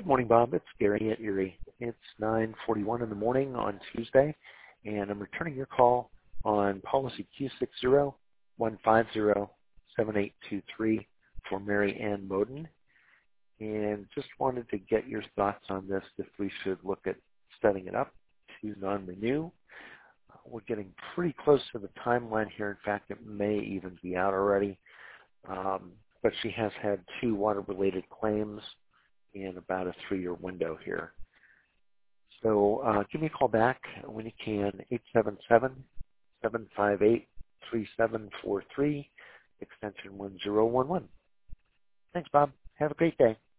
Good morning, Bob. It's Gary at Erie. It's 9:41 in the morning on Tuesday, and I'm returning your call on policy Q60-150-7823 for Mary Ann Moden, and just wanted to get your thoughts on this, if we should look at setting it up to non-renew. We're getting pretty close to the timeline here. In fact, it may even be out already, but she has had 2 water-related claims in about a 3-year window here. So give me a call back when you can, 877-758-3743, extension 1011. Thanks, Bob. Have a great day.